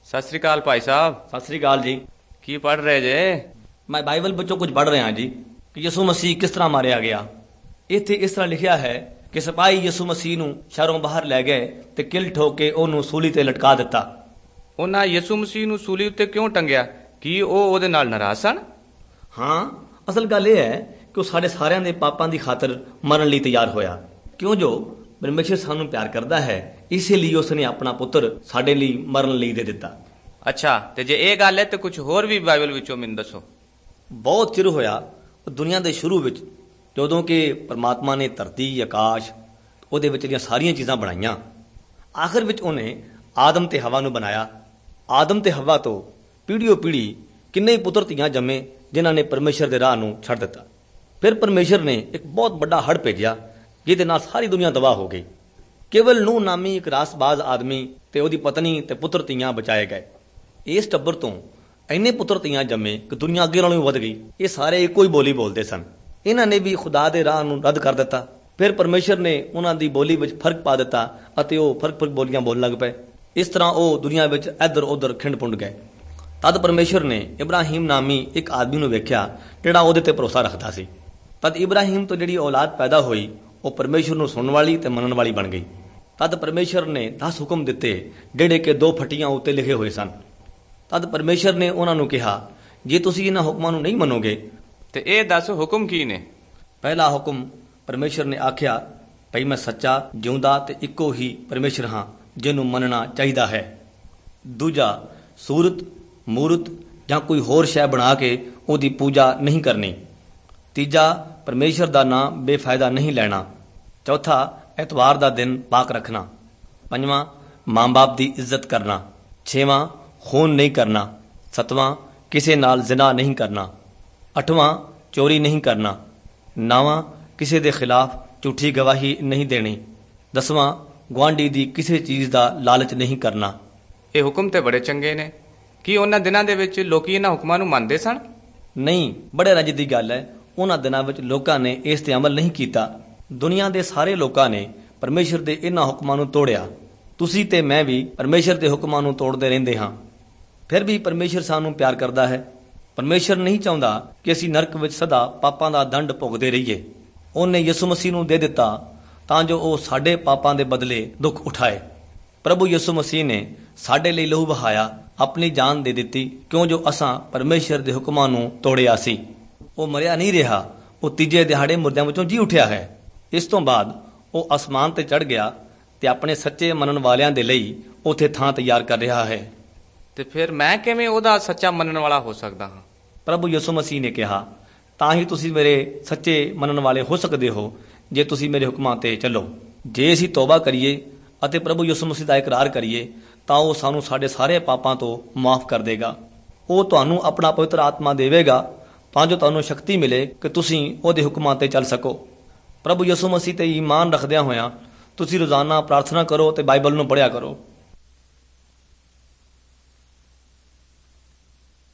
सत श्री अकाल भाई साहब। सत श्री अकाल जी। की पढ़ रहे जे? मैं बाइबल ਵਿੱਚੋਂ ਕੁਝ ਪੜ੍ਹ ਰਿਹਾ ਜੀ ਕਿ ਯਿਸੂ ਮਸੀਹ ਕਿਸ ਤਰ੍ਹਾਂ ਮਾਰਿਆ ਗਿਆ। ਇੱਥੇ ਇਸ ਤਰ੍ਹਾਂ ਲਿਖਿਆ ਹੈ ਕਿ ਸਿਪਾਹੀ ਯਿਸੂ ਮਸੀਹ ਨੂੰ ਸ਼ਹਿਰੋਂ ਬਾਹਰ ਲੈ ਗਏ ਤੇ ਕਿਲ ਠੋਕ ਕੇ ਉਹਨੂੰ ਸੂਲੀ ਤੇ ਲਟਕਾ ਦਿੱਤਾ। ਉਹਨਾਂ ਯਿਸੂ ਮਸੀਹ ਨੂੰ ਸੂਲੀ ਉੱਤੇ ਕਿਉਂ ਟੰਗਿਆ? ਕੀ ਉਹ ਉਹਦੇ ਨਾਲ ਨਾਰਾਜ਼ ਸਨ? ਹਾਂ, ਅਸਲ ਗੱਲ ਇਹ ਹੈ ਕਿ ਉਹ ਸਾਡੇ ਸਾਰਿਆਂ ਦੇ ਪਾਪਾਂ ਦੀ ਖਾਤਰ ਮਰਨ ਲਈ ਤਿਆਰ ਹੋਇਆ। ਕਿਉਂ ਜੋ ਪਰਮੇਸ਼ਰ ਸਾਨੂੰ ਪਿਆਰ ਕਰਦਾ ਹੈ, ਇਸੇ ਲਈ ਉਸਨੇ ਆਪਣਾ ਪੁੱਤਰ ਸਾਡੇ ਲਈ ਮਰਨ ਲਈ ਦੇ ਦਿੱਤਾ। ਅੱਛਾ, ਤੇ ਜੇ ਇਹ ਗੱਲ ਹੈ ਤੇ ਕੁਝ ਹੋਰ ਵੀ ਬਾਈਬਲ ਵਿੱਚੋਂ ਮੈਨੂੰ ਦੱਸੋ। ਬਹੁਤ ਚਿਰ ਹੋਇਆ ਦੁਨੀਆ ਦੇ ਸ਼ੁਰੂ ਵਿੱਚ, ਜਦੋਂ ਕਿ ਪਰਮਾਤਮਾ ਨੇ ਧਰਤੀ, ਆਕਾਸ਼, ਉਹਦੇ ਵਿੱਚ ਦੀਆਂ ਸਾਰੀਆਂ ਚੀਜ਼ਾਂ ਬਣਾਈਆਂ। ਆਖਰ ਵਿੱਚ ਉਹਨੇ ਆਦਮ ਤੇ ਹਵਾ ਨੂੰ ਬਣਾਇਆ। ਆਦਮ ਤੇ ਹਵਾ ਤੋਂ ਪੀੜ੍ਹੀਓ ਪੀੜ੍ਹੀ ਕਿੰਨੇ ਹੀ ਪੁੱਤਰ ਧੀਆਂ ਜੰਮੇ ਜਿਨ੍ਹਾਂ ਨੇ ਪਰਮੇਸ਼ਰ ਦੇ ਰਾਹ ਨੂੰ ਛੱਡ ਦਿੱਤਾ। ਫਿਰ ਪਰਮੇਸ਼ਰ ਨੇ ਇੱਕ ਬਹੁਤ ਵੱਡਾ ਹੜ੍ਹ ਭੇਜਿਆ ਜਿਹਦੇ ਨਾਲ ਸਾਰੀ ਦੁਨੀਆ ਤਬਾਹ ਹੋ ਗਈ। ਕੇਵਲ ਨੂਹ ਨਾਮੀ ਇੱਕ ਰਾਸਬਾਜ਼ ਆਦਮੀ ਤੇ ਉਹਦੀ ਪਤਨੀ ਤੇ ਪੁੱਤਰ ਧੀਆਂ ਬਚਾਏ ਗਏ। ਇਸ ਟੱਬਰ ਤੋਂ ਇੰਨੇ ਪੁੱਤਰ ਧੀਆਂ ਜੰਮੇ ਕਿ ਦੁਨੀਆ ਅੱਗੇ ਨਾਲੋਂ ਵੀ ਵੱਧ ਗਈ। ਇਹ ਸਾਰੇ ਇੱਕੋ ਹੀ ਬੋਲੀ ਬੋਲਦੇ ਸਨ। ਇਹਨਾਂ ਨੇ ਵੀ ਖੁਦਾ ਦੇ ਰਾਹ ਨੂੰ ਰੱਦ ਕਰ ਦਿੱਤਾ। ਫਿਰ ਪਰਮੇਸ਼ਰ ਨੇ ਉਹਨਾਂ ਦੀ ਬੋਲੀ ਵਿੱਚ ਫਰਕ ਪਾ ਦਿੱਤਾ ਅਤੇ ਉਹ ਫਰਕ ਬੋਲੀਆਂ ਬੋਲਣ ਲੱਗ ਪਏ। ਇਸ ਤਰ੍ਹਾਂ ਉਹ ਦੁਨੀਆ ਵਿੱਚ ਇੱਧਰ ਉੱਧਰ ਖਿੰਡ ਪੁੰਡ ਗਏ। ਤਦ ਪਰਮੇਸ਼ਰ ਨੇ ਇਬਰਾਹੀਮ ਨਾਮੀ ਇੱਕ ਆਦਮੀ ਨੂੰ ਵੇਖਿਆ ਜਿਹੜਾ ਉਹਦੇ ਤੇ ਭਰੋਸਾ ਰੱਖਦਾ ਸੀ। ਤਦ ਇਬਰਾਹੀਮ ਤੋਂ ਜਿਹੜੀ ਔਲਾਦ ਪੈਦਾ ਹੋਈ ਉਹ ਪਰਮੇਸ਼ਰ ਨੂੰ ਸੁਣਨ ਵਾਲੀ ਤੇ ਮੰਨਣ ਵਾਲੀ ਬਣ ਗਈ। ਤਦ ਪਰਮੇਸ਼ਰ ਨੇ 10 ਹੁਕਮ ਦਿੱਤੇ ਜਿਹੜੇ ਕਿ 2 ਫੱਟੀਆਂ ਉੱਤੇ ਲਿਖੇ ਹੋਏ ਸਨ। ਤਦ ਪਰਮੇਸ਼ਰ ਨੇ ਉਹਨਾਂ ਨੂੰ ਕਿਹਾ, ਜੇ ਤੁਸੀਂ ਇਹਨਾਂ ਹੁਕਮਾਂ ਨੂੰ ਨਹੀਂ ਮੰਨੋਗੇ ਤੇ ਇਹ ਦੱਸ ਹੁਕਮ ਕੀ ਨੇ? ਪਹਿਲਾ ਹੁਕਮ, ਪਰਮੇਸ਼ਰ ਨੇ ਆਖਿਆ ਭਈ ਮੈਂ ਸੱਚਾ, ਜਿਉਂਦਾ ਤੇ ਇੱਕੋ ਹੀ ਪਰਮੇਸ਼ਰ ਹਾਂ ਜਿਹਨੂੰ ਮੰਨਣਾ ਚਾਹੀਦਾ ਹੈ। ਦੂਜਾ, ਸੂਰਤ, ਮੂਰਤ ਜਾਂ ਕੋਈ ਹੋਰ ਸ਼ੈ ਬਣਾ ਕੇ ਉਹਦੀ ਪੂਜਾ ਨਹੀਂ ਕਰਨੀ। ਤੀਜਾ, ਪਰਮੇਸ਼ਰ ਦਾ ਨਾਂ ਬੇਫਾਇਦਾ ਨਹੀਂ ਲੈਣਾ। ਚੌਥਾ, ਐਤਵਾਰ ਦਾ ਦਿਨ ਪਾਕ ਰੱਖਣਾ। ਪੰਜਵਾਂ, ਮਾਂ-ਬਾਪ ਦੀ ਇੱਜ਼ਤ ਕਰਨਾ। ਛੇਵਾਂ, ਖੂਨ ਨਹੀਂ ਕਰਨਾ। ਸੱਤਵਾਂ, ਕਿਸੇ ਨਾਲ ਜ਼ਿਨਾ ਨਹੀਂ ਕਰਨਾ। ਅੱਠਵਾਂ, ਚੋਰੀ ਨਹੀਂ ਕਰਨਾ। ਨੌਵਾਂ, ਕਿਸੇ ਦੇ ਖਿਲਾਫ ਝੂਠੀ ਗਵਾਹੀ ਨਹੀਂ ਦੇਣੀ। 10ਵਾਂ, ਗੁਆਂਢੀ ਦੀ ਕਿਸੇ ਚੀਜ਼ ਦਾ ਲਾਲਚ ਨਹੀਂ ਕਰਨਾ। ਇਹ ਹੁਕਮ ਤੇ ਬੜੇ ਚੰਗੇ ਨੇ। ਕੀ ਉਹਨਾਂ ਦਿਨਾਂ ਦੇ ਵਿੱਚ ਲੋਕੀ ਇਹਨਾਂ ਹੁਕਮਾਂ ਨੂੰ ਮੰਨਦੇ ਸਨ? ਨਹੀਂ, ਬੜੇ ਰੱਜ ਦੀ ਗੱਲ ਹੈ। ਉਹਨਾਂ ਦਿਨਾਂ ਵਿੱਚ ਲੋਕਾਂ ਨੇ ਇਸ ਤੇ ਅਮਲ ਨਹੀਂ ਕੀਤਾ। ਦੁਨੀਆ ਦੇ ਸਾਰੇ ਲੋਕਾਂ ਨੇ ਪਰਮੇਸ਼ਰ ਦੇ ਇਹਨਾਂ ਹੁਕਮਾਂ ਨੂੰ ਤੋੜਿਆ। ਤੁਸੀਂ ਤੇ ਮੈਂ ਵੀ ਪਰਮੇਸ਼ਰ ਦੇ ਹੁਕਮਾਂ ਨੂੰ ਤੋੜਦੇ ਰਹਿੰਦੇ ਹਾਂ। ਫਿਰ ਵੀ ਪਰਮੇਸ਼ਰ ਸਾਨੂੰ ਪਿਆਰ ਕਰਦਾ ਹੈ। ਪਰਮੇਸ਼ਰ ਨਹੀਂ ਚਾਹੁੰਦਾ ਕਿ ਅਸੀਂ ਨਰਕ ਵਿੱਚ ਸਦਾ ਪਾਪਾਂ ਦਾ ਦੰਡ ਭੁਗਤਦੇ ਰਹੀਏ। ਉਹਨੇ ਯਿਸੂ ਮਸੀਹ ਨੂੰ ਦੇ ਦਿੱਤਾ ਤਾਂ ਜੋ ਉਹ ਸਾਡੇ ਪਾਪਾਂ ਦੇ ਬਦਲੇ ਦੁੱਖ ਉਠਾਏ। ਪ੍ਰਭੂ ਯਿਸੂ ਮਸੀਹ ਨੇ ਸਾਡੇ ਲਈ ਲਹੂ ਵਹਾਇਆ, ਆਪਣੀ ਜਾਨ ਦੇ ਦਿੱਤੀ ਕਿਉਂ ਜੋ ਅਸਾਂ ਪਰਮੇਸ਼ਰ ਦੇ ਹੁਕਮਾਂ ਨੂੰ ਤੋੜਿਆ ਸੀ। ਉਹ ਮਰਿਆ ਨਹੀਂ ਰਿਹਾ, ਉਹ ਤੀਜੇ ਦਿਹਾੜੇ ਮੁਰਦਿਆਂ ਵਿੱਚੋਂ ਜੀ ਉੱਠਿਆ ਹੈ। ਇਸ ਤੋਂ ਬਾਅਦ ਉਹ ਅਸਮਾਨ ਤੇ ਚੜ੍ਹ ਗਿਆ ਤੇ ਆਪਣੇ ਸੱਚੇ ਮੰਨਣ ਵਾਲਿਆਂ ਦੇ ਲਈ ਉੱਥੇ ਥਾਂ ਤਿਆਰ ਕਰ ਰਿਹਾ ਹੈ। ਤੇ ਫਿਰ ਮੈਂ ਕਿਵੇਂ ਉਹਦਾ ਸੱਚਾ ਮੰਨਣ ਵਾਲਾ ਹੋ ਸਕਦਾ ਹਾਂ? ਪ੍ਰਭੂ ਯਿਸੂ ਮਸੀਹ ਨੇ ਕਿਹਾ, ਤਾਂ ਹੀ ਤੁਸੀਂ ਮੇਰੇ ਸੱਚੇ ਮੰਨਣ ਵਾਲੇ ਹੋ ਸਕਦੇ ਹੋ ਜੇ ਤੁਸੀਂ ਮੇਰੇ ਹੁਕਮਾਂ ਤੇ ਚੱਲੋ। ਜੇ ਅਸੀਂ ਤੌਬਾ ਕਰੀਏ ਅਤੇ ਪ੍ਰਭੂ ਯਿਸੂ ਮਸੀਹ ਦਾ ਇਕਰਾਰ ਕਰੀਏ ਤਾਂ ਉਹ ਸਾਨੂੰ ਸਾਡੇ ਸਾਰੇ ਪਾਪਾਂ ਤੋਂ ਮਾਫ ਕਰ ਦੇਗਾ। ਉਹ ਤੁਹਾਨੂੰ ਆਪਣਾ ਪਵਿੱਤਰ ਆਤਮਾ ਦੇਵੇਗਾ ਤਾਂ ਜੋ ਤੁਹਾਨੂੰ ਸ਼ਕਤੀ ਮਿਲੇ ਕਿ ਤੁਸੀਂ ਉਹਦੇ ਹੁਕਮਾਂ ਤੇ ਚੱਲ ਸਕੋ। ਪ੍ਰਭੂ ਯਿਸੂ ਮਸੀਹ ਤੇ ਈਮਾਨ ਰੱਖਦਿਆਂ ਹੋਇਆਂ ਤੁਸੀਂ ਰੋਜ਼ਾਨਾ ਪ੍ਰਾਰਥਨਾ ਕਰੋ ਤੇ ਬਾਈਬਲ ਨੂੰ ਪੜ੍ਹਿਆ ਕਰੋ।